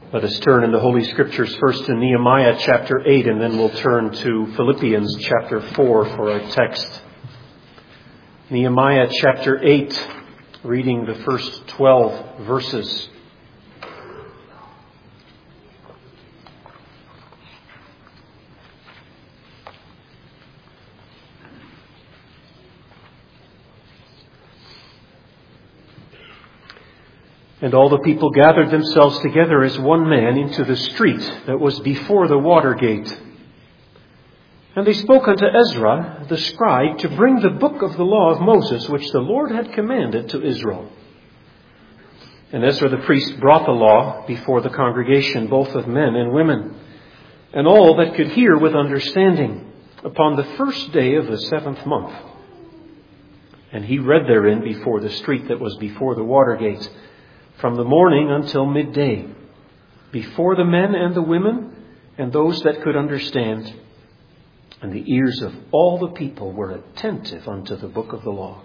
Let us turn in the Holy Scriptures first to Nehemiah chapter 8, and then we'll turn to Philippians chapter 4 for our text. Nehemiah chapter 8, reading the first 12 verses. And all the people gathered themselves together as one man into the street that was before the water gate. And they spoke unto Ezra the scribe to bring the book of the law of Moses, which the Lord had commanded to Israel. And Ezra the priest brought the law before the congregation, both of men and women, and all that could hear with understanding, upon the first day of the 7th month. And he read therein before the street that was before the water gate, from the morning until midday, before the men and the women and those that could understand. And the ears of all the people were attentive unto the book of the law.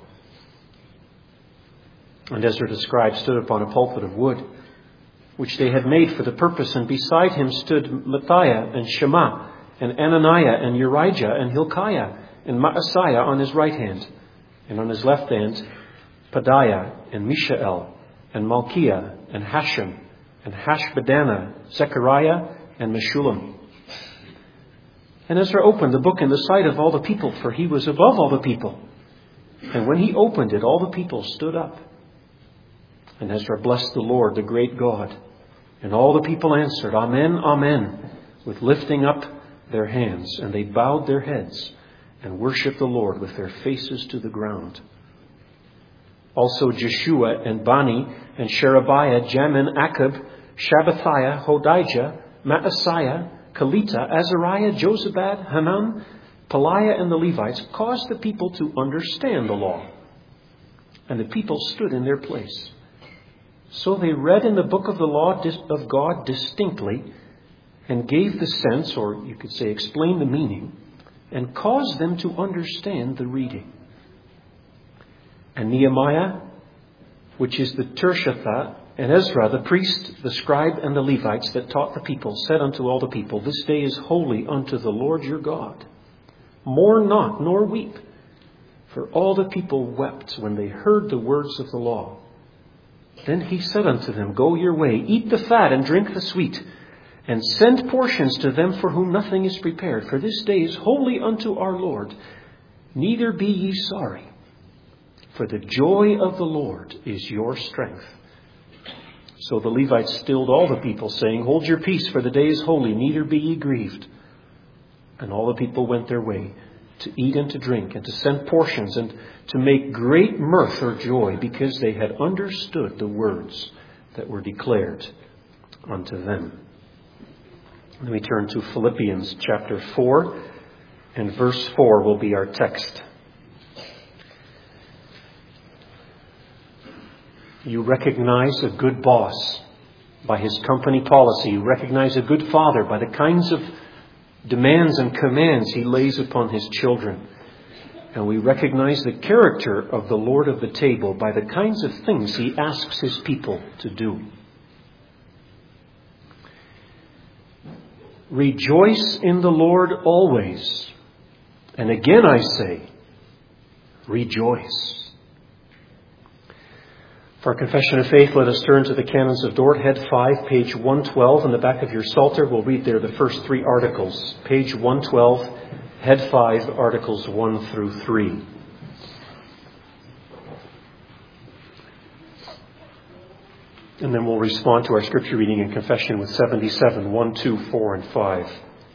And Ezra the scribe stood upon a pulpit of wood, which they had made for the purpose, and beside him stood Matthiah and Shema and Ananiah and Urijah and Hilkiah and Maaseiah on his right hand, and on his left hand Pedaiah and Mishael and Malchiah, and Hashem, and Hashbaddanah, Zechariah, and Meshullam. And Ezra opened the book in the sight of all the people, for he was above all the people. And when he opened it, all the people stood up. And Ezra blessed the Lord, the great God. And all the people answered, Amen, Amen, with lifting up their hands. And they bowed their heads and worshipped the Lord with their faces to the ground. Also Jeshua and Bani and Sherebiah, Jamin, Akab, Shabbathiah, Hodijah, Maaseiah, Kelita, Azariah, Jozabad, Hanan, Pelaiah, and the Levites caused the people to understand the law. And the people stood in their place. So they read in the book of the law of God distinctly, and gave the sense, or you could say explained the meaning, and caused them to understand the reading. And Nehemiah, which is the Tirshatha, and Ezra, the priest, the scribe, and the Levites that taught the people, said unto all the people, This day is holy unto the Lord your God. Mourn not, nor weep. For all the people wept when they heard the words of the law. Then he said unto them, Go your way, eat the fat and drink the sweet, and send portions to them for whom nothing is prepared. For this day is holy unto our Lord. Neither be ye sorry. For the joy of the Lord is your strength. So the Levites stilled all the people, saying, Hold your peace, for the day is holy, neither be ye grieved. And all the people went their way, to eat and to drink, and to send portions, and to make great mirth or joy, because they had understood the words that were declared unto them. Let me turn to Philippians chapter 4, and verse 4 will be our text. You recognize a good boss by his company policy. You recognize a good father by the kinds of demands and commands he lays upon his children. And we recognize the character of the Lord of the table by the kinds of things he asks his people to do. Rejoice in the Lord always. And again I say, rejoice. For our confession of faith, let us turn to the Canons of Dort, head 5, page 112. In the back of your Psalter, we'll read there the first 3 articles. Page 112, head 5, articles 1 through 3. And then we'll respond to our scripture reading and confession with 77, 1, 2, 4, and 5.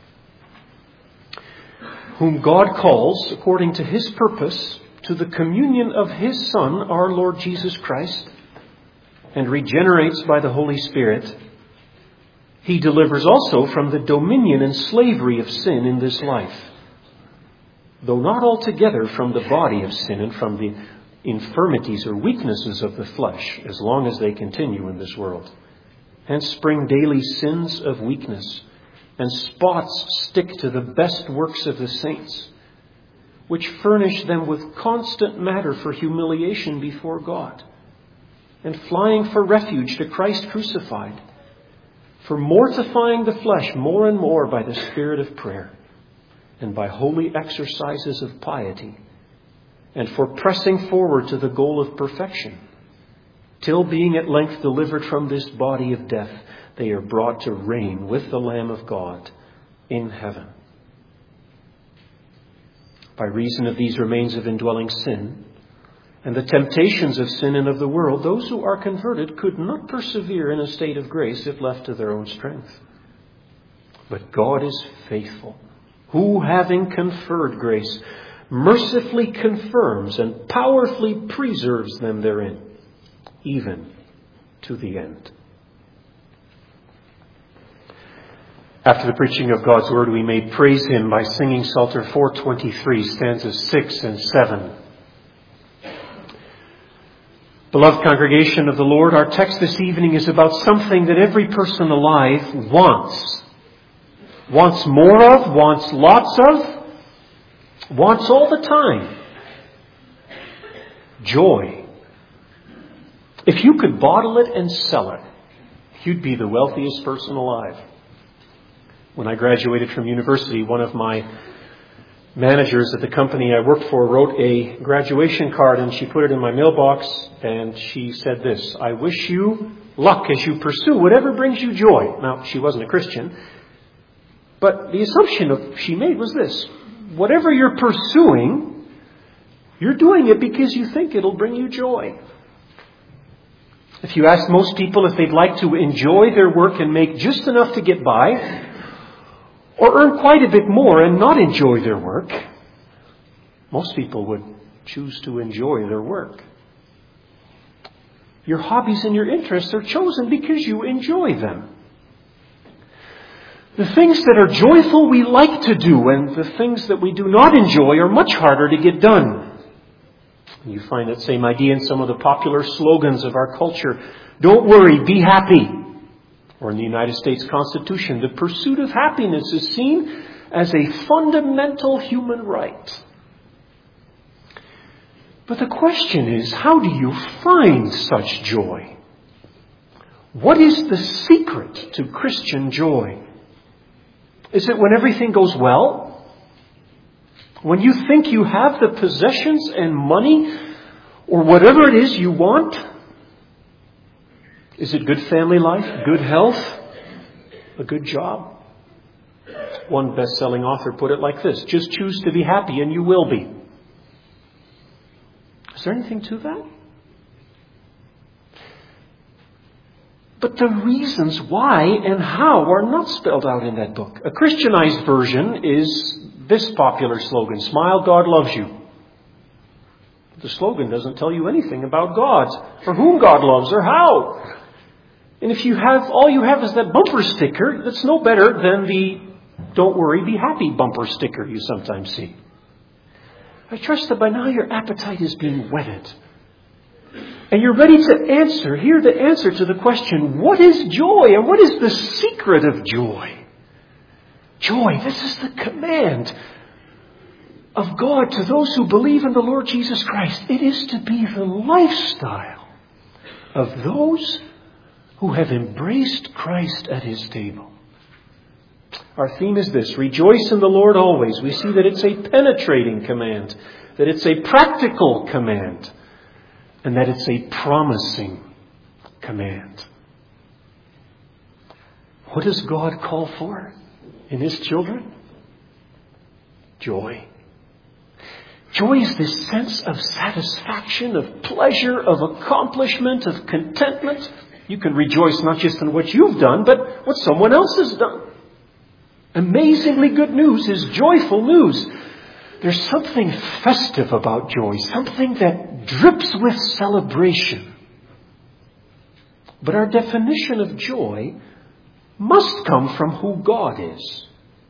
Whom God calls, according to his purpose, to the communion of his Son, our Lord Jesus Christ, and regenerates by the Holy Spirit, he delivers also from the dominion and slavery of sin in this life, though not altogether from the body of sin and from the infirmities or weaknesses of the flesh, as long as they continue in this world. Hence spring daily sins of weakness, and spots stick to the best works of the saints, which furnish them with constant matter for humiliation before God, and flying for refuge to Christ crucified. for mortifying the flesh more and more by the spirit of prayer and by holy exercises of piety, and for pressing forward to the goal of perfection, till being at length delivered from this body of death, they are brought to reign with the Lamb of God in heaven. By reason of these remains of indwelling sin and the temptations of sin and of the world, those who are converted could not persevere in a state of grace if left to their own strength. But God is faithful, who, having conferred grace, mercifully confirms and powerfully preserves them therein, even to the end. After the preaching of God's Word, we may praise Him by singing Psalter 423, stanzas 6 and 7. Beloved congregation of the Lord, our text this evening is about something that every person alive wants. Wants more of, wants lots of, wants all the time. Joy. If you could bottle it and sell it, you'd be the wealthiest person alive. When I graduated from university, one of my managers at the company I worked for wrote a graduation card, and she put it in my mailbox, and she said this: "I wish you luck as you pursue whatever brings you joy." Now, she wasn't a Christian, but the assumption she made was this: whatever you're pursuing, you're doing it because you think it'll bring you joy. If you ask most people if they'd like to enjoy their work and make just enough to get by, or earn quite a bit more and not enjoy their work, most people would choose to enjoy their work. Your hobbies and your interests are chosen because you enjoy them. The things that are joyful we like to do, and the things that we do not enjoy are much harder to get done. You find that same idea in some of the popular slogans of our culture. Don't worry, be happy. Or in the United States Constitution, the pursuit of happiness is seen as a fundamental human right. But the question is, how do you find such joy? What is the secret to Christian joy? Is it when everything goes well? When you think you have the possessions and money or whatever it is you want? Is it good family life, good health, a good job? One best-selling author put it like this: just choose to be happy and you will be. Is there anything to that? But the reasons why and how are not spelled out in that book. A Christianized version is this popular slogan: smile, God loves you. The slogan doesn't tell you anything about God, or whom God loves, or how. And if all you have is that bumper sticker, that's no better than the "don't worry, be happy" bumper sticker you sometimes see. I trust that by now your appetite is being whetted. And you're ready to hear the answer to the question, what is joy? And what is the secret of joy? Joy, this is the command of God to those who believe in the Lord Jesus Christ. It is to be the lifestyle of those who have embraced Christ at His table. Our theme is this: rejoice in the Lord always. We see that it's a penetrating command, that it's a practical command, and that it's a promising command. What does God call for in His children? Joy. Joy is this sense of satisfaction, of pleasure, of accomplishment, of contentment. You can rejoice not just in what you've done, but what someone else has done. Amazingly good news is joyful news. There's something festive about joy, something that drips with celebration. But our definition of joy must come from who God is.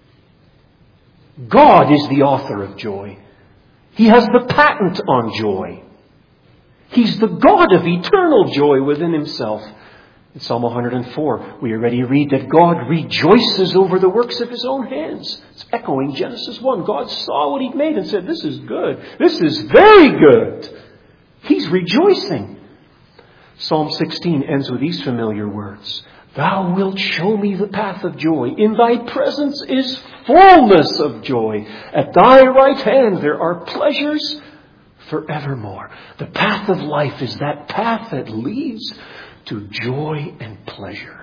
God is the author of joy. He has the patent on joy. He's the God of eternal joy within Himself. In Psalm 104, we already read that God rejoices over the works of His own hands. It's echoing Genesis 1. God saw what He'd made and said, "This is good. This is very good." He's rejoicing. Psalm 16 ends with these familiar words: Thou wilt show me the path of joy. In thy presence is fullness of joy. At thy right hand there are pleasures forevermore. The path of life is that path that leads to joy and pleasure.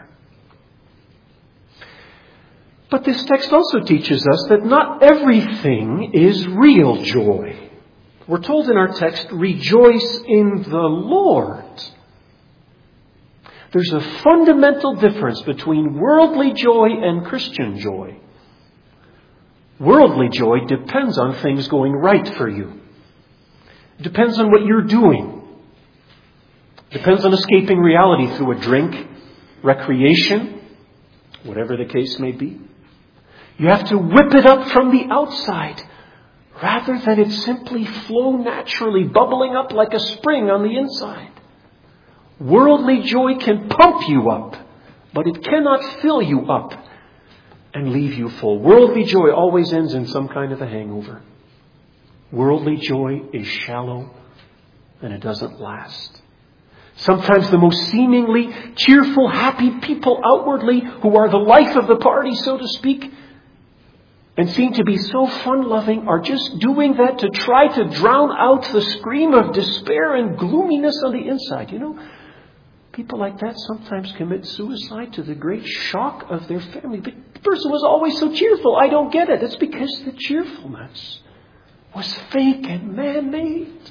But this text also teaches us that not everything is real joy. We're told in our text, rejoice in the Lord. There's a fundamental difference between worldly joy and Christian joy. Worldly joy depends on things going right for you. It depends on what you're doing. It depends on escaping reality through a drink, recreation, whatever the case may be. You have to whip it up from the outside rather than it simply flow naturally, bubbling up like a spring on the inside. Worldly joy can pump you up, but it cannot fill you up and leave you full. Worldly joy always ends in some kind of a hangover. Worldly joy is shallow and it doesn't last. Sometimes the most seemingly cheerful, happy people outwardly, who are the life of the party, so to speak, and seem to be so fun-loving, are just doing that to try to drown out the scream of despair and gloominess on the inside. You know, people like that sometimes commit suicide to the great shock of their family. The person was always so cheerful. I don't get it. It's because the cheerfulness was fake and man-made.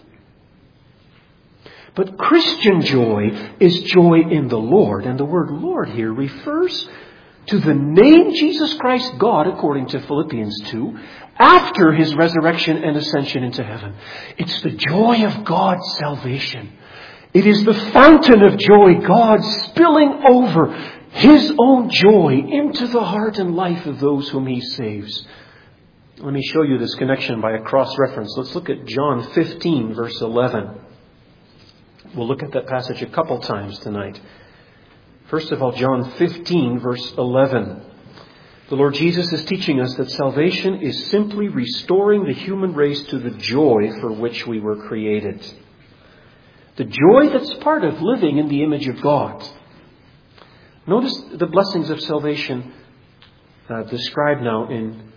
But Christian joy is joy in the Lord. And the word Lord here refers to the name Jesus Christ God, according to Philippians 2, after his resurrection and ascension into heaven. It's the joy of God's salvation. It is the fountain of joy, God spilling over his own joy into the heart and life of those whom he saves. Let me show you this connection by a cross-reference. Let's look at John 15, verse 11. We'll look at that passage a couple times tonight. First of all, John 15, verse 11. The Lord Jesus is teaching us that salvation is simply restoring the human race to the joy for which we were created. The joy that's part of living in the image of God. Notice the blessings of salvation described now in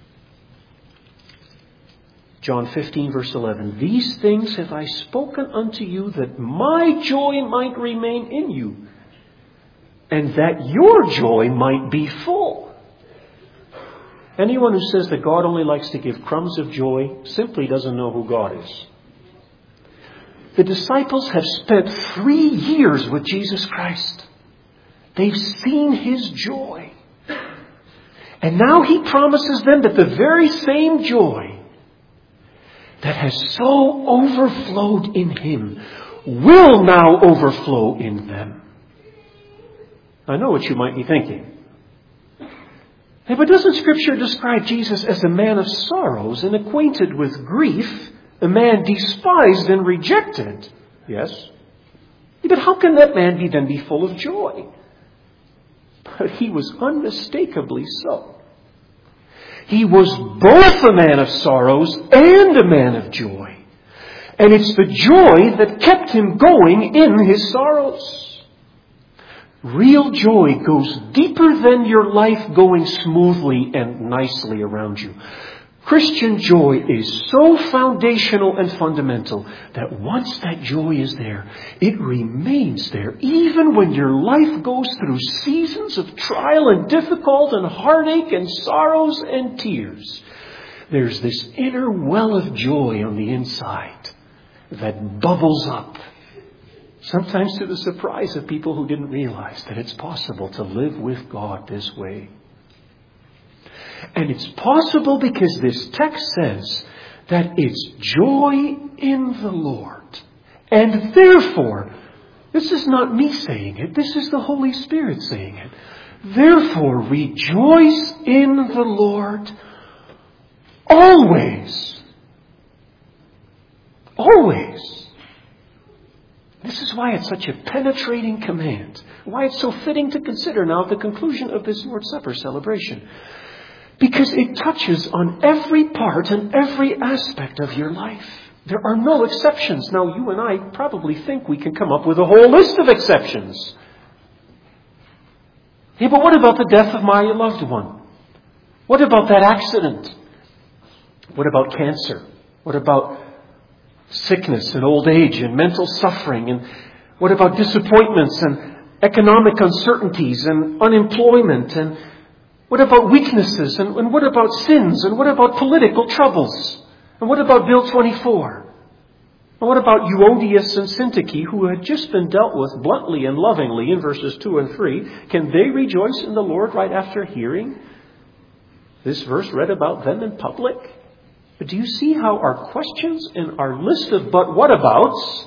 John 15, verse 11. These things have I spoken unto you, that my joy might remain in you, and that your joy might be full. Anyone who says that God only likes to give crumbs of joy simply doesn't know who God is. The disciples have spent 3 years with Jesus Christ. They've seen his joy. And now he promises them that the very same joy that has so overflowed in him will now overflow in them. I know what you might be thinking. Hey, but doesn't Scripture describe Jesus as a man of sorrows and acquainted with grief, a man despised and rejected? Yes. But how can that man then be full of joy? But he was unmistakably so. He was both a man of sorrows and a man of joy. And it's the joy that kept him going in his sorrows. Real joy goes deeper than your life going smoothly and nicely around you. Christian joy is so foundational and fundamental that once that joy is there, it remains there. Even when your life goes through seasons of trial and difficult and heartache and sorrows and tears, there's this inner well of joy on the inside that bubbles up. Sometimes to the surprise of people who didn't realize that it's possible to live with God this way. And it's possible because this text says that it's joy in the Lord. And therefore, this is not me saying it, this is the Holy Spirit saying it. Therefore, rejoice in the Lord always. Always. This is why it's such a penetrating command. Why it's so fitting to consider now at the conclusion of this Lord's Supper celebration. Because it touches on every part and every aspect of your life. There are no exceptions. Now, you and I probably think we can come up with a whole list of exceptions. Hey, but what about the death of my loved one? What about that accident? What about cancer? What about sickness and old age and mental suffering? And what about disappointments and economic uncertainties and unemployment? And what about weaknesses? And what about sins? And what about political troubles? And what about Bill 24? And what about Euodias and Syntyche, who had just been dealt with bluntly and lovingly in verses 2 and 3? Can they rejoice in the Lord right after hearing this verse read about them in public? But do you see how our questions and our list of but what abouts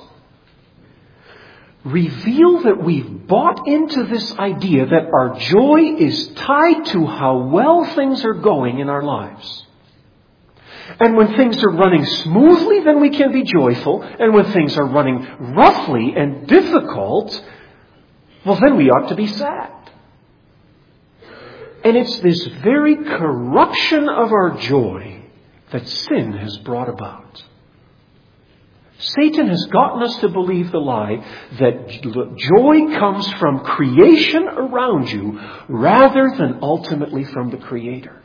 reveal that we've bought into this idea that our joy is tied to how well things are going in our lives? And when things are running smoothly, then we can be joyful. And when things are running roughly and difficult, well, then we ought to be sad. And it's this very corruption of our joy that sin has brought about. Satan has gotten us to believe the lie that joy comes from creation around you rather than ultimately from the Creator.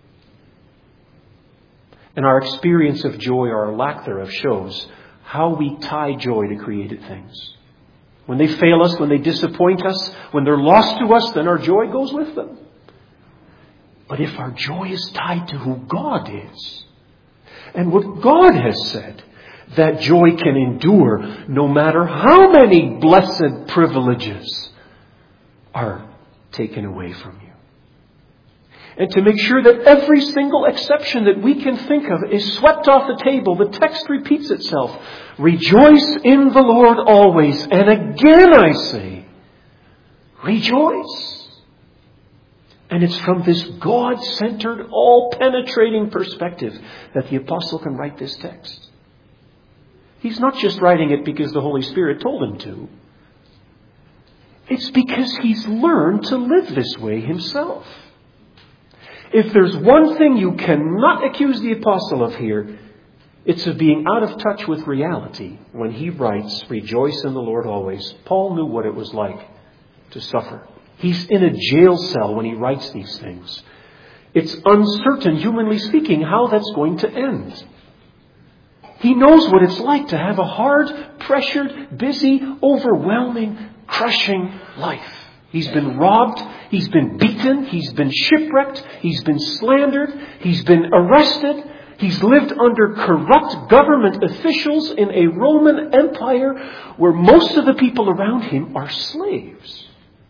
And our experience of joy, or our lack thereof, shows how we tie joy to created things. When they fail us, when they disappoint us, when they're lost to us, then our joy goes with them. But if our joy is tied to who God is, and what God has said, that joy can endure no matter how many blessed privileges are taken away from you. And to make sure that every single exception that we can think of is swept off the table, the text repeats itself. Rejoice in the Lord always. And again I say, rejoice. And it's from this God-centered, all-penetrating perspective that the apostle can write this text. He's not just writing it because the Holy Spirit told him to. It's because he's learned to live this way himself. If there's one thing you cannot accuse the apostle of here, it's of being out of touch with reality when he writes, rejoice in the Lord always. Paul knew what it was like to suffer. He's in a jail cell when he writes these things. It's uncertain, humanly speaking, how that's going to end. He knows what it's like to have a hard, pressured, busy, overwhelming, crushing life. He's been robbed, he's been beaten, he's been shipwrecked, he's been slandered, he's been arrested, he's lived under corrupt government officials in a Roman Empire where most of the people around him are slaves.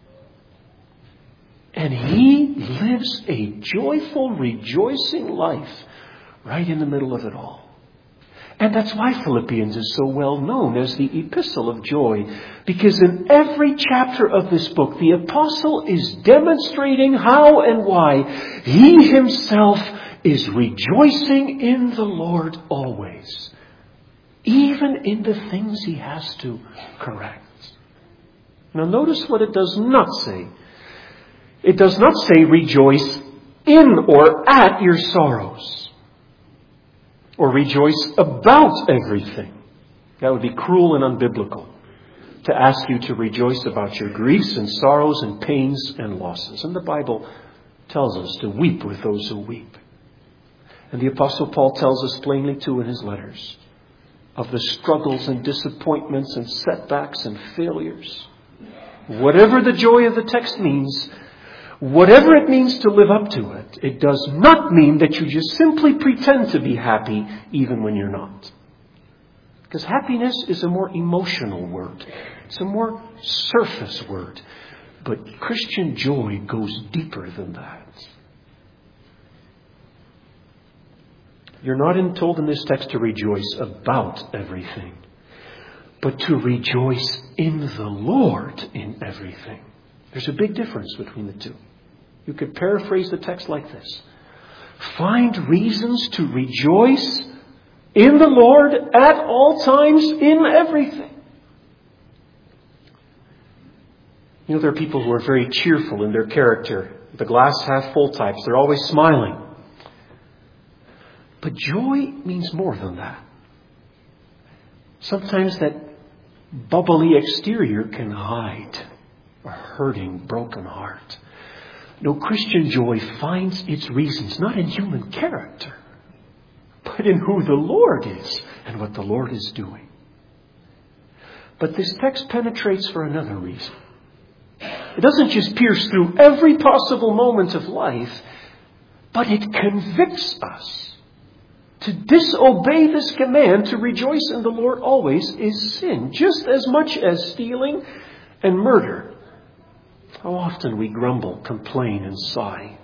And he lives a joyful, rejoicing life right in the middle of it all. And that's why Philippians is so well known as the epistle of joy. Because in every chapter of this book, the apostle is demonstrating how and why he himself is rejoicing in the Lord always. Even in the things he has to correct. Now notice what it does not say. It does not say rejoice in or at your sorrows. Or rejoice about everything. That would be cruel and unbiblical to ask you to rejoice about your griefs and sorrows and pains and losses. And the Bible tells us to weep with those who weep. And the Apostle Paul tells us plainly too in his letters of the struggles and disappointments and setbacks and failures. Whatever the joy of the text means, whatever it means to live up to it, it does not mean that you just simply pretend to be happy even when you're not. Because happiness is a more emotional word. It's a more surface word. But Christian joy goes deeper than that. You're not told in this text to rejoice about everything, but to rejoice in the Lord in everything. There's a big difference between the two. You could paraphrase the text like this. Find reasons to rejoice in the Lord at all times in everything. You know, there are people who are very cheerful in their character. The glass half full types. They're always smiling. But joy means more than that. Sometimes that bubbly exterior can hide a hurting, broken heart. No, Christian joy finds its reasons not in human character, but in who the Lord is and what the Lord is doing. But this text penetrates for another reason. It doesn't just pierce through every possible moment of life, but it convicts us. To disobey this command to rejoice in the Lord always is sin, just as much as stealing and murder. How often we grumble, complain, and sigh.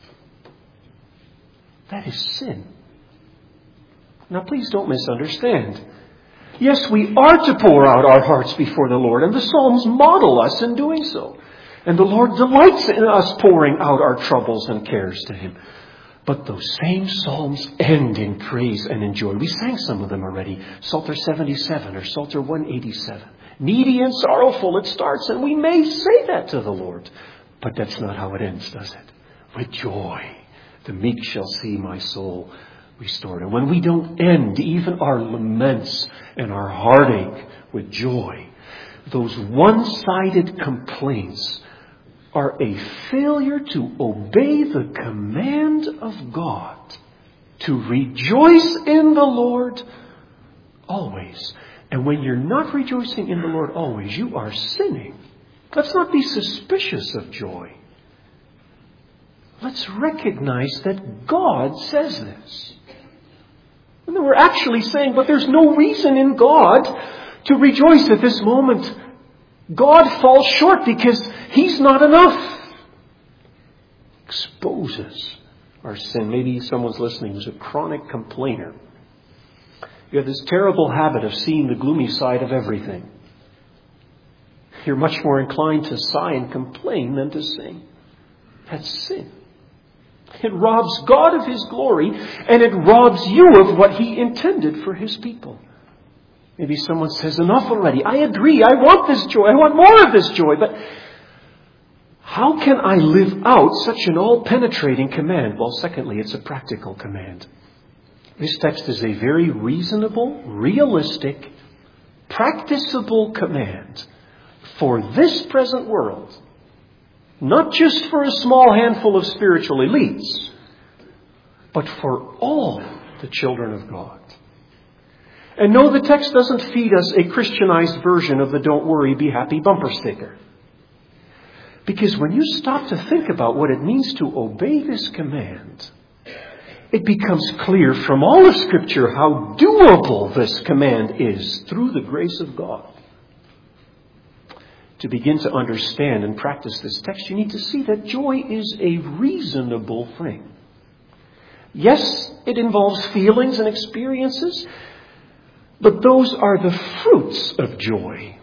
That is sin. Now please don't misunderstand. Yes, we are to pour out our hearts before the Lord, and the Psalms model us in doing so. And the Lord delights in us pouring out our troubles and cares to Him. But those same Psalms end in praise and in joy. We sang some of them already. Psalter 77 or Psalter 187. Needy and sorrowful it starts, and we may say that to the Lord. But that's not how it ends, does it? With joy. The meek shall see my soul restored. And when we don't end even our laments and our heartache with joy, those one-sided complaints are a failure to obey the command of God to rejoice in the Lord always. And when you're not rejoicing in the Lord always, you are sinning. Let's not be suspicious of joy. Let's recognize that God says this. And then we're actually saying, but there's no reason in God to rejoice at this moment. God falls short because He's not enough. Exposes our sin. Maybe someone's listening who's a chronic complainer. You have this terrible habit of seeing the gloomy side of everything. You're much more inclined to sigh and complain than to sing. That's sin. It robs God of His glory, and it robs you of what He intended for His people. Maybe someone says, enough already. I agree. I want this joy. I want more of this joy. But how can I live out such an all-penetrating command? Well, secondly, it's a practical command. This text is a very reasonable, realistic, practicable command for this present world. Not just for a small handful of spiritual elites, but for all the children of God. And no, the text doesn't feed us a Christianized version of the don't worry, be happy bumper sticker. Because when you stop to think about what it means to obey this command, it becomes clear from all of Scripture how doable this command is through the grace of God. To begin to understand and practice this text, you need to see that joy is a reasonable thing. Yes, it involves feelings and experiences, but those are the fruits of joy,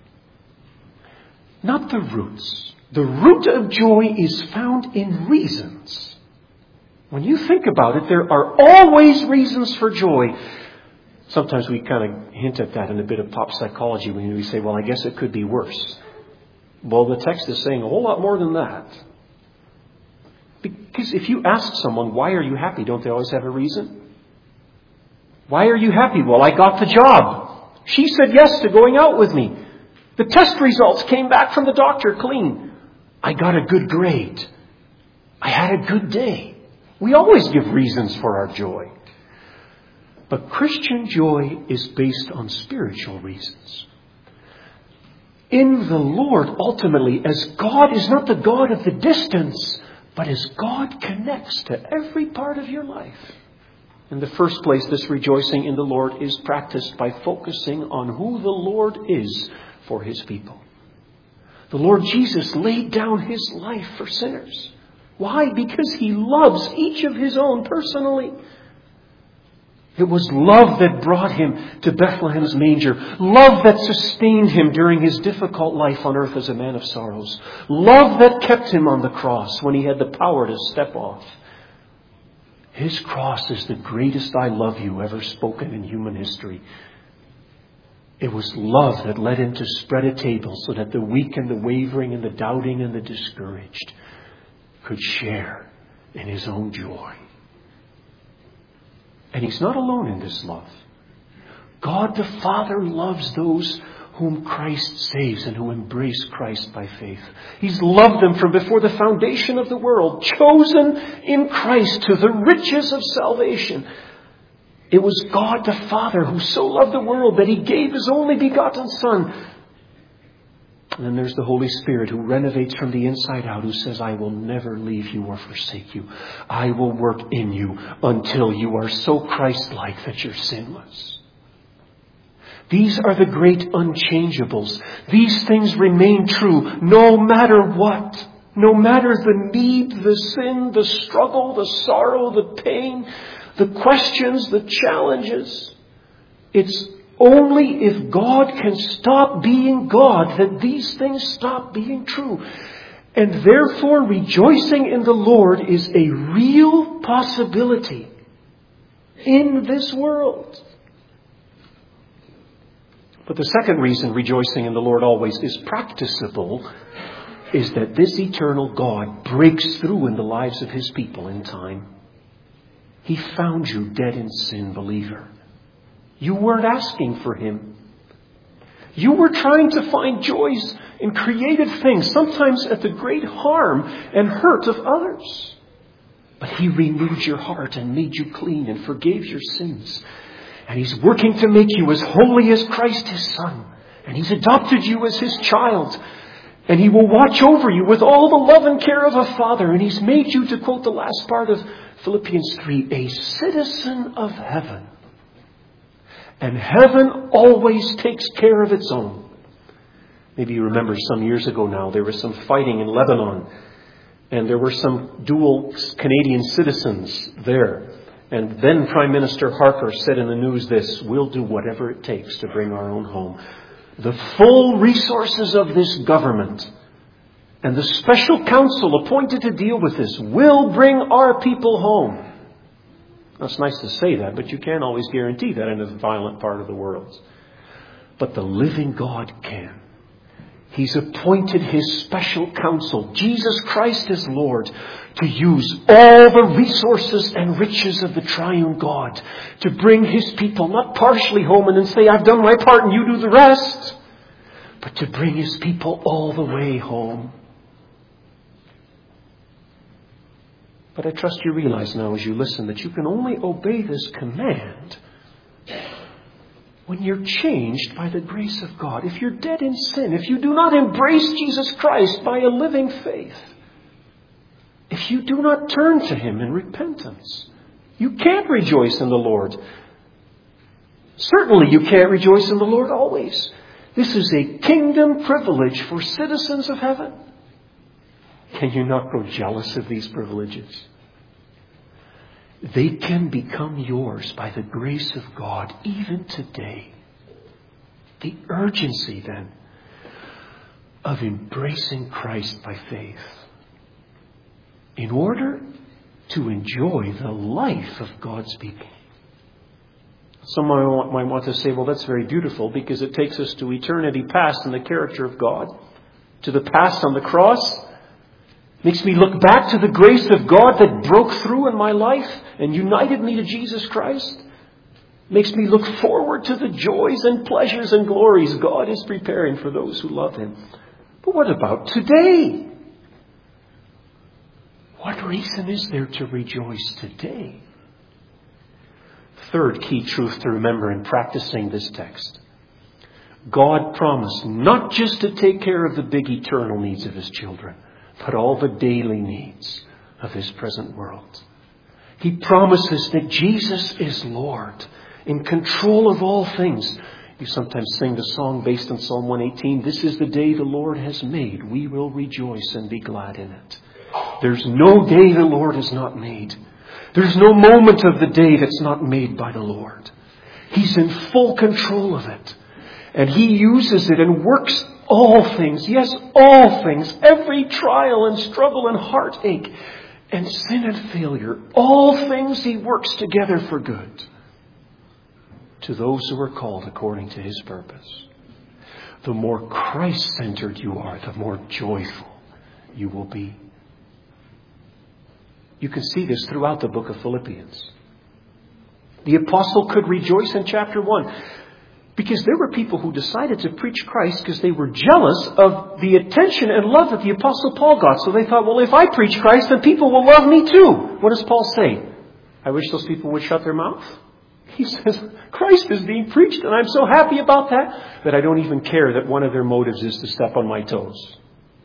not the roots. The root of joy is found in reasons. When you think about it, there are always reasons for joy. Sometimes we kind of hint at that in a bit of pop psychology when we say, well, I guess it could be worse. Well, the text is saying a whole lot more than that. Because if you ask someone, why are you happy? Don't they always have a reason? Why are you happy? Well, I got the job. She said yes to going out with me. The test results came back from the doctor clean. I got a good grade. I had a good day. We always give reasons for our joy. But Christian joy is based on spiritual reasons. In the Lord, ultimately, as God is not the God of the distance, but as God connects to every part of your life. In the first place, this rejoicing in the Lord is practiced by focusing on who the Lord is for His people. The Lord Jesus laid down His life for sinners. Why? Because He loves each of His own personally. It was love that brought Him to Bethlehem's manger. Love that sustained Him during His difficult life on earth as a man of sorrows. Love that kept Him on the cross when He had the power to step off. His cross is the greatest I love you ever spoken in human history. It was love that led Him to spread a table so that the weak and the wavering and the doubting and the discouraged could share in His own joy. And He's not alone in this love. God the Father loves those whom Christ saves and who embrace Christ by faith. He's loved them from before the foundation of the world, chosen in Christ to the riches of salvation. It was God the Father who so loved the world that He gave His only begotten Son. And then there's the Holy Spirit who renovates from the inside out, who says, I will never leave you or forsake you. I will work in you until you are so Christ-like that you're sinless. These are the great unchangeables. These things remain true no matter what. No matter the need, the sin, the struggle, the sorrow, the pain, the questions, the challenges. It's only if God can stop being God that these things stop being true. And therefore, rejoicing in the Lord is a real possibility in this world. But the second reason rejoicing in the Lord always is practicable is that this eternal God breaks through in the lives of His people in time. He found you dead in sin, believer. You weren't asking for Him. You were trying to find joys in created things, sometimes at the great harm and hurt of others. But He renewed your heart and made you clean and forgave your sins. And He's working to make you as holy as Christ His Son. And He's adopted you as His child. And He will watch over you with all the love and care of a father. And He's made you, to quote the last part of Philippians 3, a citizen of heaven. And heaven always takes care of its own. Maybe you remember some years ago now, there was some fighting in Lebanon. And there were some dual Canadian citizens there. And then Prime Minister Harper said in the news this, we'll do whatever it takes to bring our own home. The full resources of this government and the special council appointed to deal with this will bring our people home. Now, it's nice to say that, but you can't always guarantee that in a violent part of the world. But the living God can. He's appointed His special counsel, Jesus Christ as Lord, to use all the resources and riches of the triune God to bring His people not partially home and then say, I've done my part and you do the rest, but to bring His people all the way home. But I trust you realize now as you listen that you can only obey this command when you're changed by the grace of God. If you're dead in sin, if you do not embrace Jesus Christ by a living faith, if you do not turn to Him in repentance, you can't rejoice in the Lord. Certainly you can't rejoice in the Lord always. This is a kingdom privilege for citizens of heaven. Can you not grow jealous of these privileges? They can become yours by the grace of God even today. The urgency then of embracing Christ by faith in order to enjoy the life of God's people. Some might want to say, well, that's very beautiful because it takes us to eternity past in the character of God, to the past on the cross. Makes me look back to the grace of God that broke through in my life and united me to Jesus Christ. Makes me look forward to the joys and pleasures and glories God is preparing for those who love Him. But what about today? What reason is there to rejoice today? Third key truth to remember in practicing this text. God promised not just to take care of the big eternal needs of His children, but all the daily needs of this present world. He promises that Jesus is Lord, in control of all things. You sometimes sing the song based on Psalm 118, this is the day the Lord has made. We will rejoice and be glad in it. There's no day the Lord has not made. There's no moment of the day that's not made by the Lord. He's in full control of it. And He uses it and works all things, yes, all things, every trial and struggle and heartache and sin and failure, all things He works together for good to those who are called according to His purpose. The more Christ-centered you are, the more joyful you will be. You can see this throughout the book of Philippians. The apostle could rejoice in chapter 1. Because there were people who decided to preach Christ because they were jealous of the attention and love that the Apostle Paul got. So they thought, well, if I preach Christ, then people will love me too. What does Paul say? I wish those people would shut their mouth. He says, Christ is being preached, and I'm so happy about that I don't even care that one of their motives is to step on my toes.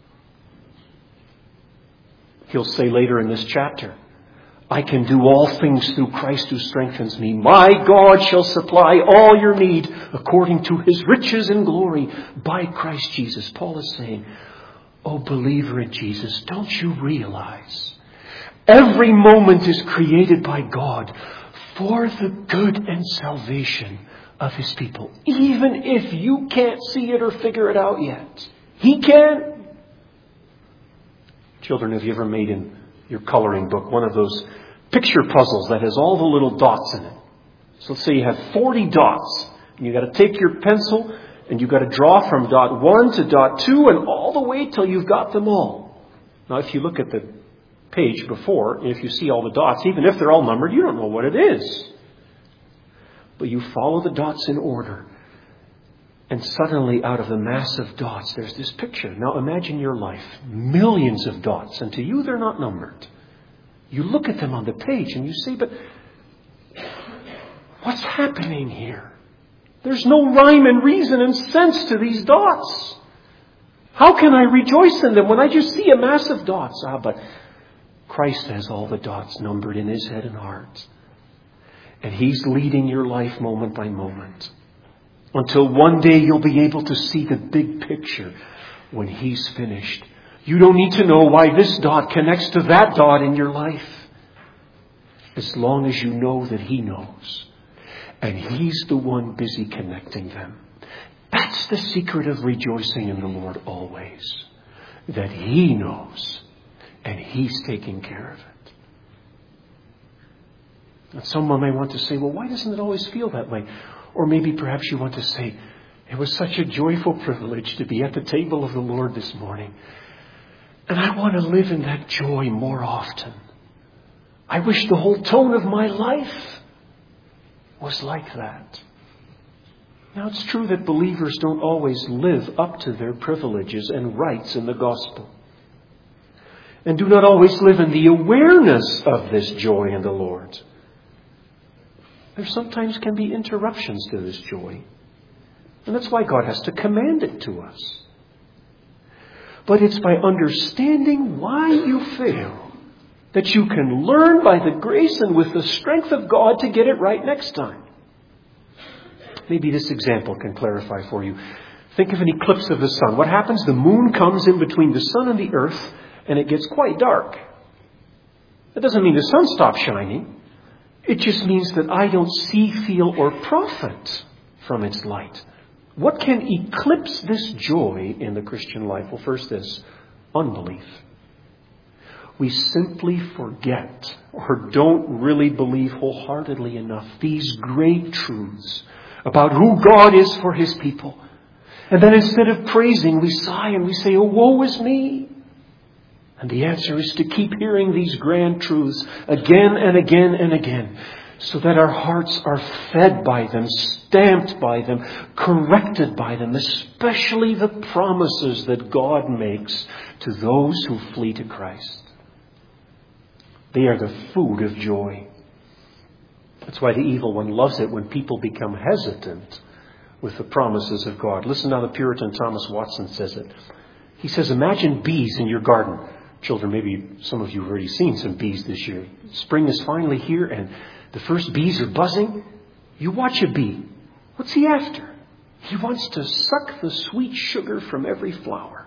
He'll say later in this chapter, I can do all things through Christ who strengthens me. My God shall supply all your need according to His riches and glory by Christ Jesus. Paul is saying, oh, believer in Jesus, don't you realize every moment is created by God for the good and salvation of His people. Even if you can't see it or figure it out yet. He can. Children, have you ever made in your coloring book one of those picture puzzles that has all the little dots in it? So let's say you have 40 dots. And you've got to take your pencil and you've got to draw from dot 1 to dot 2 and all the way till you've got them all. Now, if you look at the page before, and if you see all the dots, even if they're all numbered, you don't know what it is. But you follow the dots in order. And suddenly, out of the mass of dots, there's this picture. Now imagine your life. Millions of dots. And to you, they're not numbered. You look at them on the page and you say, but what's happening here? There's no rhyme and reason and sense to these dots. How can I rejoice in them when I just see a mass of dots? But Christ has all the dots numbered in His head and heart. And He's leading your life moment by moment. Until one day you'll be able to see the big picture when He's finished. You don't need to know why this dot connects to that dot in your life. As long as you know that He knows. And He's the one busy connecting them. That's the secret of rejoicing in the Lord always. That He knows. And He's taking care of it. And someone may want to say, well, why doesn't it always feel that way? Or maybe perhaps you want to say, it was such a joyful privilege to be at the table of the Lord this morning. And I want to live in that joy more often. I wish the whole tone of my life was like that. Now, it's true that believers don't always live up to their privileges and rights in the gospel. And do not always live in the awareness of this joy in the Lord. There sometimes can be interruptions to this joy. And that's why God has to command it to us. But it's by understanding why you fail that you can learn by the grace and with the strength of God to get it right next time. Maybe this example can clarify for you. Think of an eclipse of the sun. What happens? The moon comes in between the sun and the earth and it gets quite dark. That doesn't mean the sun stops shining. It just means that I don't see, feel, or profit from its light. What can eclipse this joy in the Christian life? Well, first this, unbelief. We simply forget or don't really believe wholeheartedly enough these great truths about who God is for His people. And then instead of praising, we sigh and we say, oh, woe is me. And the answer is to keep hearing these grand truths again and again and again, so that our hearts are fed by them, stamped by them, corrected by them, especially the promises that God makes to those who flee to Christ. They are the food of joy. That's why the evil one loves it when people become hesitant with the promises of God. Listen how the Puritan Thomas Watson says it. He says, imagine bees in your garden. Children, maybe some of you have already seen some bees this year. Spring is finally here and the first bees are buzzing. You watch a bee. What's he after? He wants to suck the sweet sugar from every flower.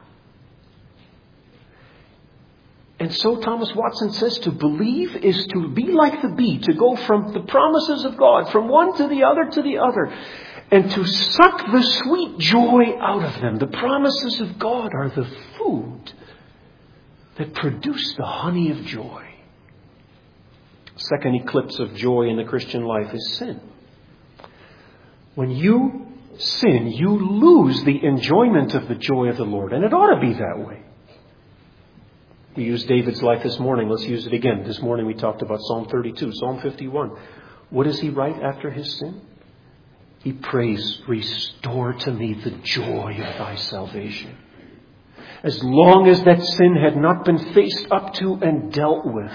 And so Thomas Watson says to believe is to be like the bee, to go from the promises of God, from one to the other, and to suck the sweet joy out of them. The promises of God are the food that produce the honey of joy. Second eclipse of joy in the Christian life is sin. When you sin, you lose the enjoyment of the joy of the Lord. And it ought to be that way. We used David's life this morning. Let's use it again. This morning we talked about Psalm 32, Psalm 51. What does he write after his sin? He prays, restore to me the joy of thy salvation. As long as that sin had not been faced up to and dealt with,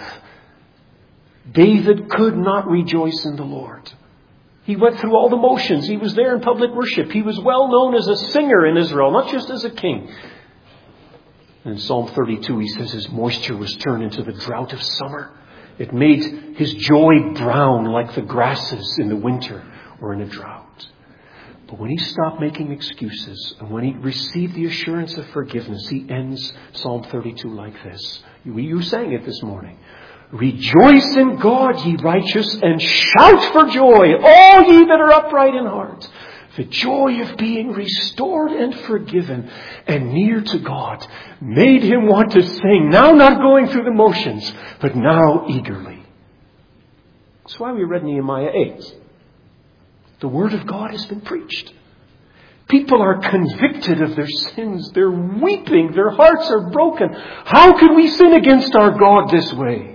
David could not rejoice in the Lord. He went through all the motions. He was there in public worship. He was well known as a singer in Israel, not just as a king. And in Psalm 32, he says his moisture was turned into the drought of summer. It made his joy brown like the grasses in the winter or in a drought. But when he stopped making excuses and when he received the assurance of forgiveness, he ends Psalm 32 like this. You sang it this morning. Rejoice in God, ye righteous, and shout for joy, all ye that are upright in heart. The joy of being restored and forgiven and near to God made him want to sing, now not going through the motions, but now eagerly. That's why we read Nehemiah 8. The Word of God has been preached. People are convicted of their sins. They're weeping. Their hearts are broken. How could we sin against our God this way?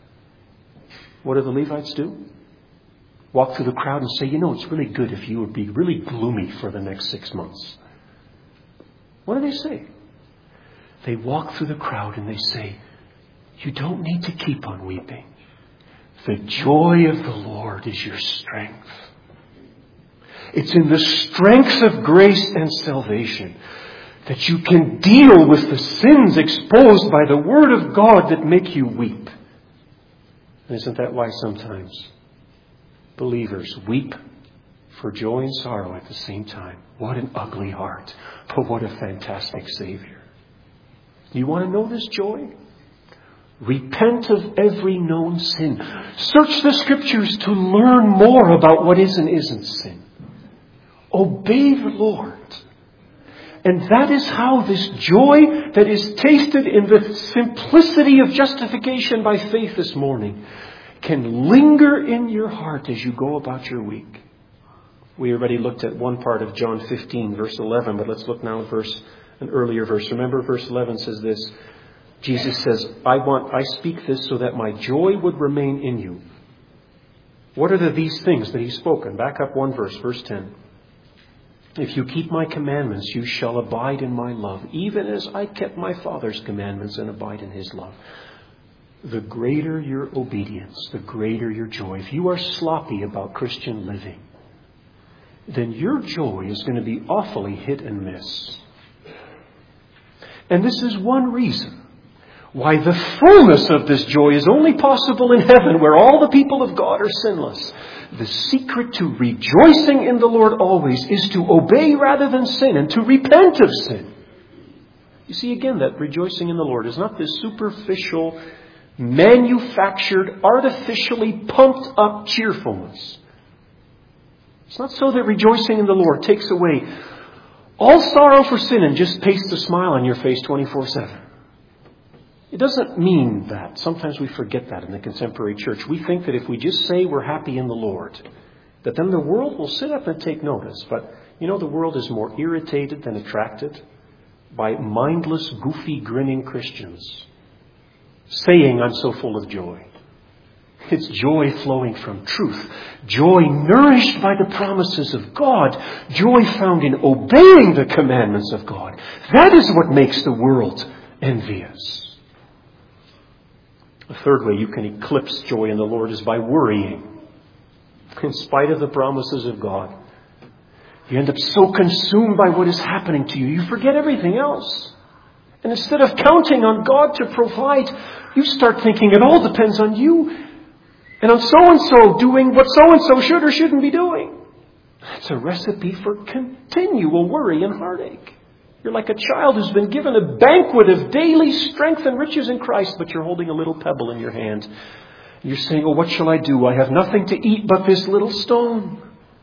What do the Levites do? Walk through the crowd and say, it's really good if you would be really gloomy for the next 6 months. What do they say? They walk through the crowd and they say, you don't need to keep on weeping. The joy of the Lord is your strength. It's in the strength of grace and salvation that you can deal with the sins exposed by the Word of God that make you weep. And isn't that why sometimes believers weep for joy and sorrow at the same time? What an ugly heart, but what a fantastic Savior. You want to know this joy? Repent of every known sin. Search the Scriptures to learn more about what is and isn't sin. Obey the Lord. And that is how this joy that is tasted in the simplicity of justification by faith this morning can linger in your heart as you go about your week. We already looked at one part of John 15, verse 11, but let's look now at an earlier verse. Remember, verse 11 says this. Jesus says, I speak this so that my joy would remain in you. What are these things that he's spoken? Back up one verse, verse 10. If you keep my commandments, you shall abide in my love, even as I kept my Father's commandments and abide in his love. The greater your obedience, the greater your joy. If you are sloppy about Christian living, then your joy is going to be awfully hit and miss. And this is one reason why the fullness of this joy is only possible in heaven, where all the people of God are sinless. The secret to rejoicing in the Lord always is to obey rather than sin and to repent of sin. You see, again, that rejoicing in the Lord is not this superficial, manufactured, artificially pumped up cheerfulness. It's not so that rejoicing in the Lord takes away all sorrow for sin and just pastes a smile on your face 24/7. It doesn't mean that. Sometimes we forget that in the contemporary church. We think that if we just say we're happy in the Lord, that then the world will sit up and take notice. But, the world is more irritated than attracted by mindless, goofy, grinning Christians saying, I'm so full of joy. It's joy flowing from truth. Joy nourished by the promises of God. Joy found in obeying the commandments of God. That is what makes the world envious. The third way you can eclipse joy in the Lord is by worrying. In spite of the promises of God, you end up so consumed by what is happening to you, you forget everything else. And instead of counting on God to provide, you start thinking it all depends on you and on so-and-so doing what so-and-so should or shouldn't be doing. That's a recipe for continual worry and heartache. You're like a child who's been given a banquet of daily strength and riches in Christ, but you're holding a little pebble in your hand. You're saying, what shall I do? I have nothing to eat but this little stone.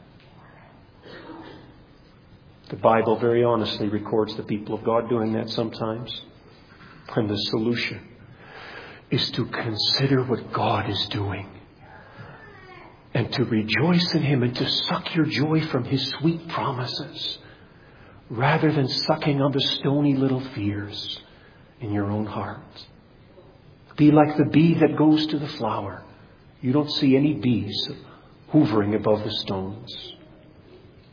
The Bible very honestly records the people of God doing that sometimes. And the solution is to consider what God is doing and to rejoice in Him and to suck your joy from His sweet promises, rather than sucking on the stony little fears in your own heart. Be like the bee that goes to the flower. You don't see any bees hovering above the stones.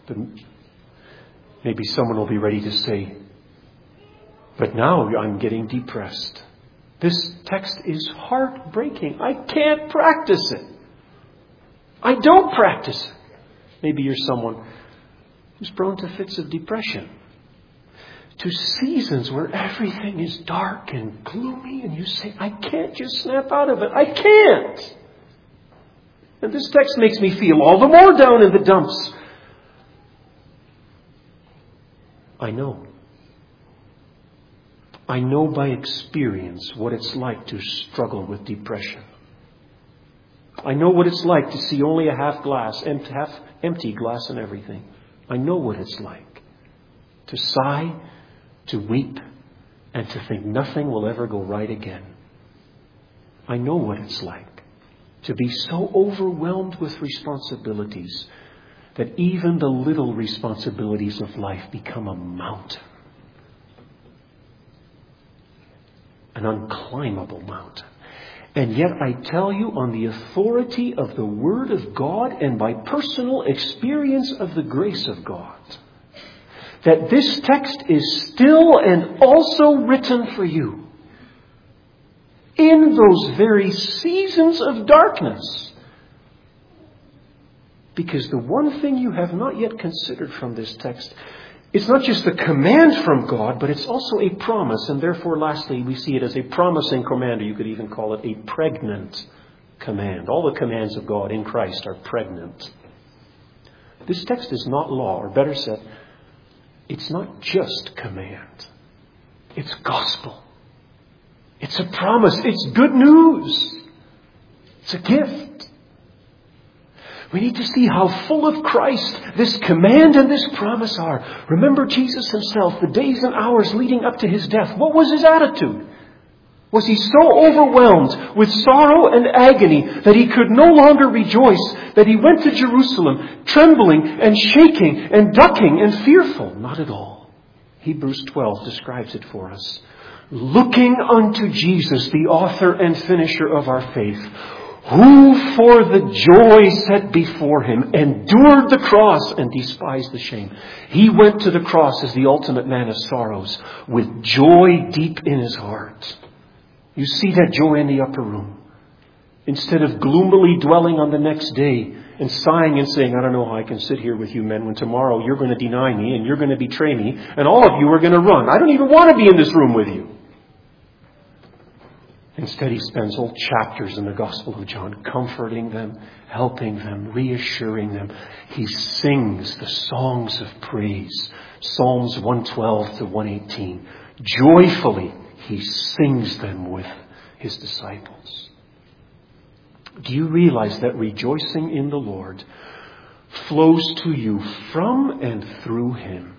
Then maybe someone will be ready to say, but now I'm getting depressed. This text is heartbreaking. I can't practice it. I don't practice it. Maybe you're someone who's prone to fits of depression, to seasons where everything is dark and gloomy, and you say, I can't just snap out of it. I can't. And this text makes me feel all the more down in the dumps. I know. I know by experience what it's like to struggle with depression. I know what it's like to see only a half empty glass and everything. I know what it's like to sigh, to weep, and to think nothing will ever go right again. I know what it's like to be so overwhelmed with responsibilities that even the little responsibilities of life become a mountain. An unclimbable mountain. And yet I tell you, on the authority of the Word of God and by personal experience of the grace of God, that this text is still and also written for you in those very seasons of darkness. Because the one thing you have not yet considered from this text, it's not just the command from God, but it's also a promise. And therefore, lastly, we see it as a promising command, or you could even call it a pregnant command. All the commands of God in Christ are pregnant. This text is not law, or better said, it's not just command. It's gospel. It's a promise. It's good news. It's a gift. We need to see how full of Christ this command and this promise are. Remember Jesus himself, the days and hours leading up to his death. What was his attitude? Was he so overwhelmed with sorrow and agony that he could no longer rejoice, that he went to Jerusalem trembling and shaking and ducking and fearful? Not at all. Hebrews 12 describes it for us. Looking unto Jesus, the author and finisher of our faith, who for the joy set before him endured the cross and despised the shame. He went to the cross as the ultimate man of sorrows with joy deep in his heart. You see that joy in the upper room. Instead of gloomily dwelling on the next day and sighing and saying, I don't know how I can sit here with you men when tomorrow you're going to deny me and you're going to betray me and all of you are going to run. I don't even want to be in this room with you. Instead, he spends whole chapters in the Gospel of John comforting them, helping them, reassuring them. He sings the songs of praise, Psalms 112 to 118. Joyfully, he sings them with his disciples. Do you realize that rejoicing in the Lord flows to you from and through him?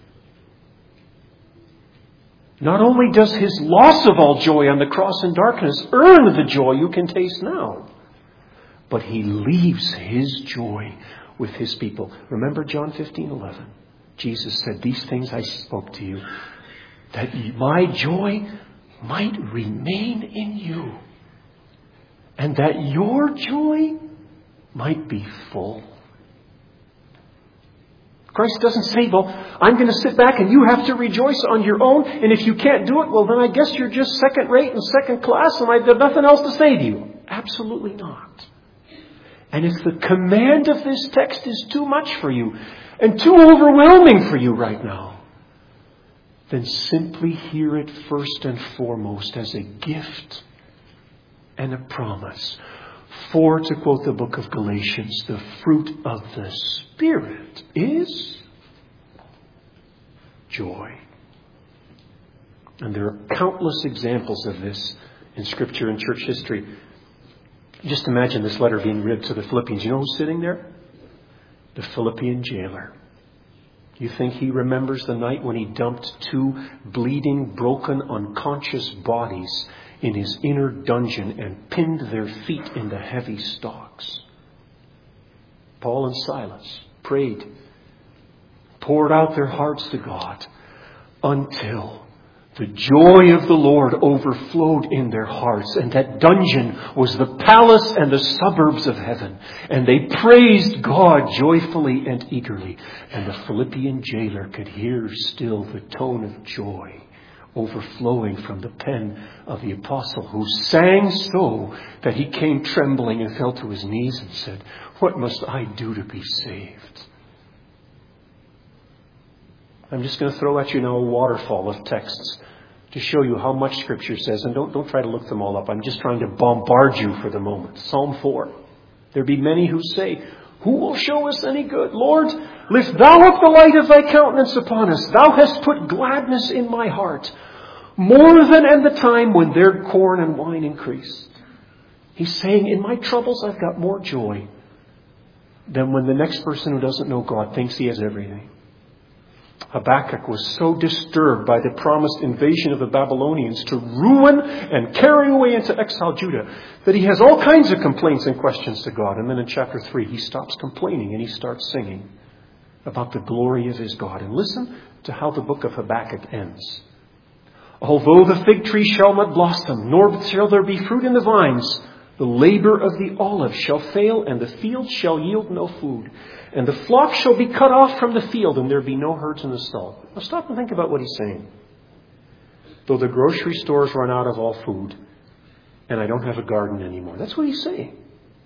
Not only does his loss of all joy on the cross and darkness earn the joy you can taste now, but he leaves his joy with his people. Remember John 15:11. Jesus said, these things I spoke to you, that my joy might remain in you, and that your joy might be full. Christ doesn't say, well, I'm going to sit back and you have to rejoice on your own. And if you can't do it, well, then I guess you're just second rate and second class and I've got nothing else to say to you. Absolutely not. And if the command of this text is too much for you and too overwhelming for you right now, then simply hear it first and foremost as a gift and a promise. For, to quote the book of Galatians, the fruit of the Spirit is joy. And there are countless examples of this in Scripture and church history. Just imagine this letter being read to the Philippians. You know who's sitting there? The Philippian jailer. You think he remembers the night when he dumped two bleeding, broken, unconscious bodies in his inner dungeon and pinned their feet in the heavy stocks? Paul and Silas prayed, poured out their hearts to God until The joy of the Lord overflowed in their hearts, and that dungeon was the palace and the suburbs of heaven. And they praised God joyfully and eagerly. And the Philippian jailer could hear still the tone of joy overflowing from the pen of the apostle, who sang so that he came trembling and fell to his knees and said, "What must I do to be saved?" I'm just going to throw at you now a waterfall of texts to show you how much Scripture says. And don't try to look them all up. I'm just trying to bombard you for the moment. Psalm 4. There be many who say, "Who will show us any good? Lord, lift thou up the light of thy countenance upon us. Thou hast put gladness in my heart, more than in the time when their corn and wine increased." He's saying, in my troubles, I've got more joy than when the next person who doesn't know God thinks he has everything. Habakkuk was so disturbed by the promised invasion of the Babylonians to ruin and carry away into exile Judah that he has all kinds of complaints and questions to God. And then in chapter 3, he stops complaining and he starts singing about the glory of his God. And listen to how the book of Habakkuk ends. "Although the fig tree shall not blossom, nor shall there be fruit in the vines, the labor of the olive shall fail, and the field shall yield no food. And the flock shall be cut off from the field, and there be no herds in the stall." Now stop and think about what he's saying. Though the grocery stores run out of all food, and I don't have a garden anymore. That's what he's saying.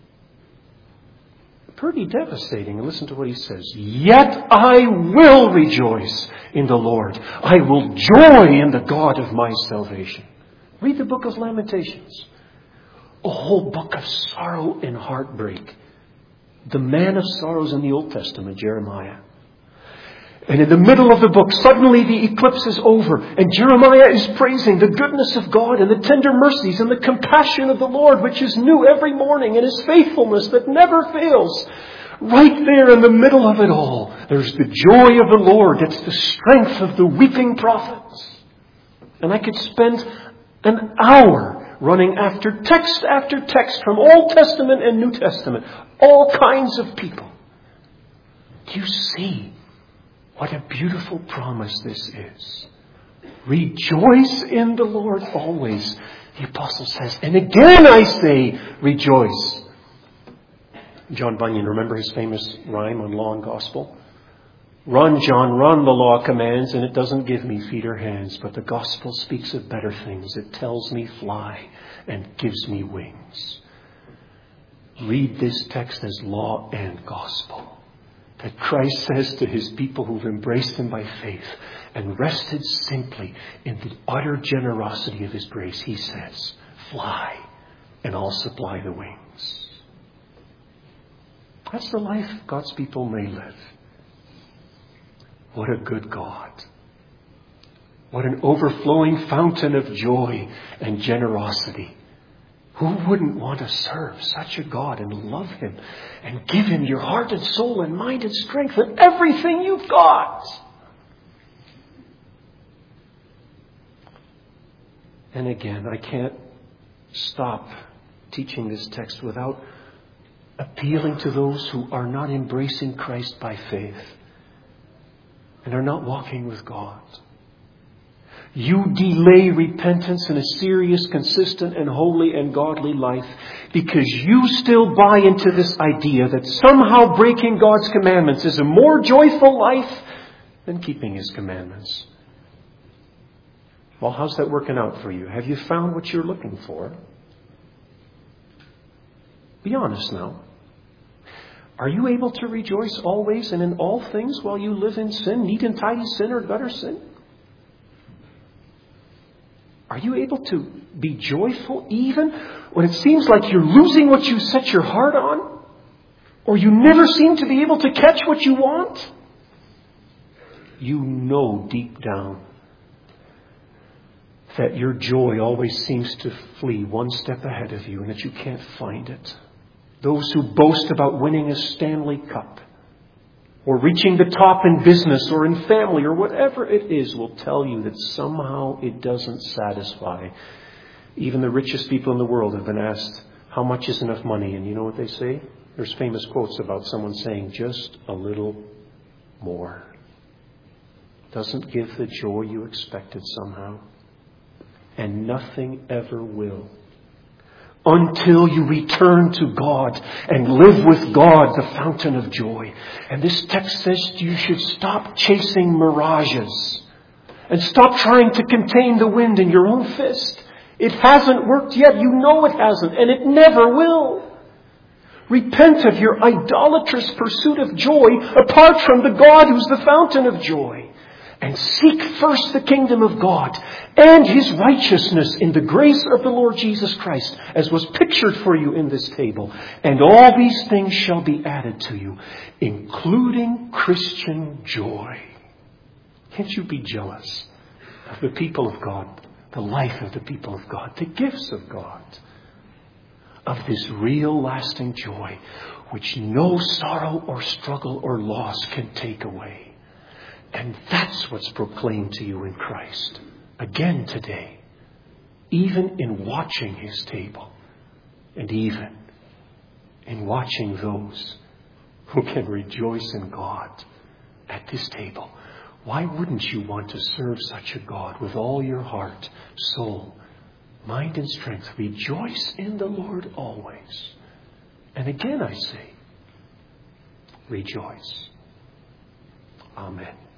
Pretty devastating. And listen to what he says. "Yet I will rejoice in the Lord. I will joy in the God of my salvation." Read the book of Lamentations. A whole book of sorrow and heartbreak. The man of sorrows in the Old Testament, Jeremiah. And in the middle of the book, suddenly the eclipse is over, and Jeremiah is praising the goodness of God and the tender mercies and the compassion of the Lord, which is new every morning, and His faithfulness that never fails. Right there in the middle of it all, there's the joy of the Lord. It's the strength of the weeping prophets. And I could spend an hour running after text from Old Testament and New Testament. All kinds of people. Do you see what a beautiful promise this is? Rejoice in the Lord always, the apostle says. And again I say, rejoice. John Bunyan, remember his famous rhyme on Law and Gospel? "Run, John, run, the law commands, and it doesn't give me feet or hands, but the gospel speaks of better things. It tells me fly and gives me wings." Read this text as law and gospel. That Christ says to His people who've embraced Him by faith and rested simply in the utter generosity of His grace, He says, "Fly, and I'll supply the wings." That's the life God's people may live. What a good God. What an overflowing fountain of joy and generosity. Who wouldn't want to serve such a God and love Him and give Him your heart and soul and mind and strength and everything you've got? And again, I can't stop teaching this text without appealing to those who are not embracing Christ by faith and are not walking with God. You delay repentance in a serious, consistent, and holy and godly life because you still buy into this idea that somehow breaking God's commandments is a more joyful life than keeping His commandments. Well, how's that working out for you? Have you found what you're looking for? Be honest now. Are you able to rejoice always and in all things while you live in sin, neat and tidy sin or gutter sin? Are you able to be joyful even when it seems like you're losing what you set your heart on? Or you never seem to be able to catch what you want? You know deep down that your joy always seems to flee one step ahead of you and that you can't find it. Those who boast about winning a Stanley Cup or reaching the top in business or in family or whatever it is will tell you that somehow it doesn't satisfy. Even the richest people in the world have been asked, how much is enough money? And you know what they say? There's famous quotes about someone saying, just a little more. Doesn't give the joy you expected somehow. and nothing ever will. Until you return to God and live with God, the fountain of joy. And this text says you should stop chasing mirages and stop trying to contain the wind in your own fist. It hasn't worked yet. You know it hasn't, and it never will. Repent of your idolatrous pursuit of joy apart from the God who's the fountain of joy. And seek first the kingdom of God and His righteousness in the grace of the Lord Jesus Christ, as was pictured for you in this table. And all these things shall be added to you, including Christian joy. Can't you be jealous of the people of God, the life of the people of God, the gifts of God, of this real lasting joy which no sorrow or struggle or loss can take away? And that's what's proclaimed to you in Christ. Again today. Even in watching His table. And even in watching those who can rejoice in God at this table. Why wouldn't you want to serve such a God with all your heart, soul, mind and strength? Rejoice in the Lord always. And again I say, rejoice. Amen.